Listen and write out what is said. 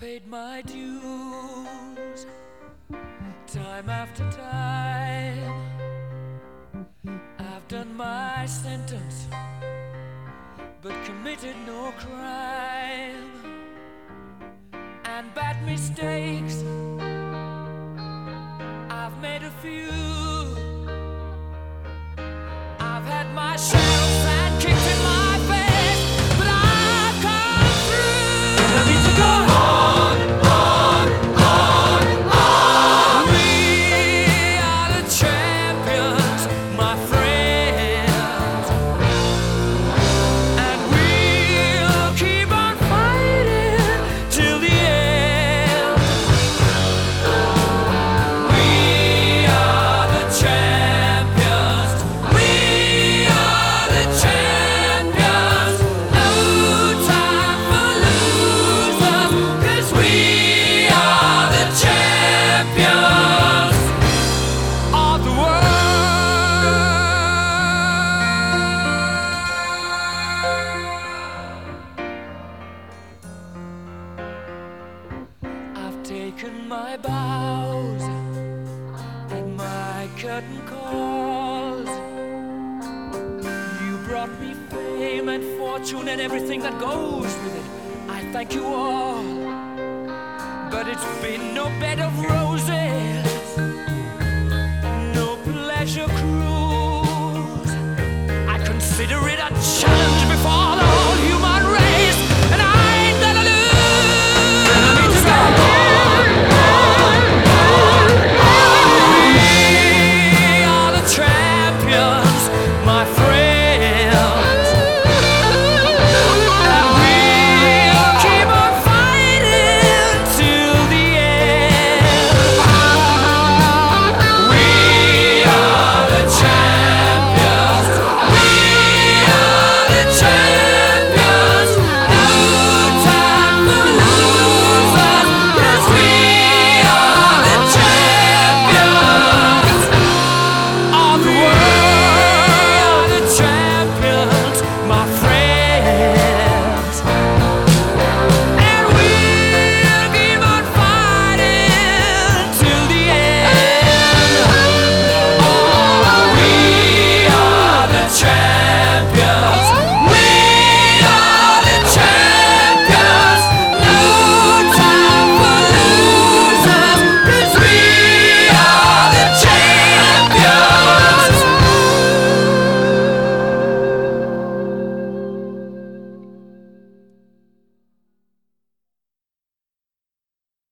paid my dues time after time. I've done my sentence but committed no crime. And bad mistakes I've made a few. I've had my share of sand kicked in my face, but I've come through. I need to go on, on, on, on. We are the champions, my friends, and we'll keep on fighting till the end. We are the champions. We are the champions. No time for losers, 'cause we are the champions of the world. I've taken my bows and my curtain calls. You brought me fame and fortune and everything that goes with it. I thank you all, but it's been no bed of roses, no pleasure cruise. I consider it a challenge before the whole human